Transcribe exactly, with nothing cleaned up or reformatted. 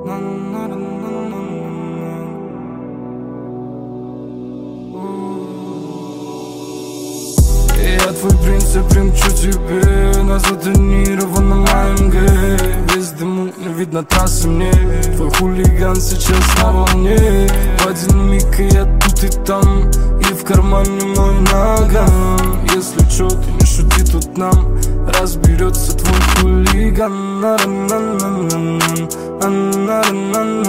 Я твой принц, я примчу тебе на затонированном а эм гэ. Без дыму не видно трассы мне. Твой хулиган сейчас на волне. В один миг и я тут и там, и в кармане мой наган. Если чё, ты не шути, тут нам разберется твой хулиган.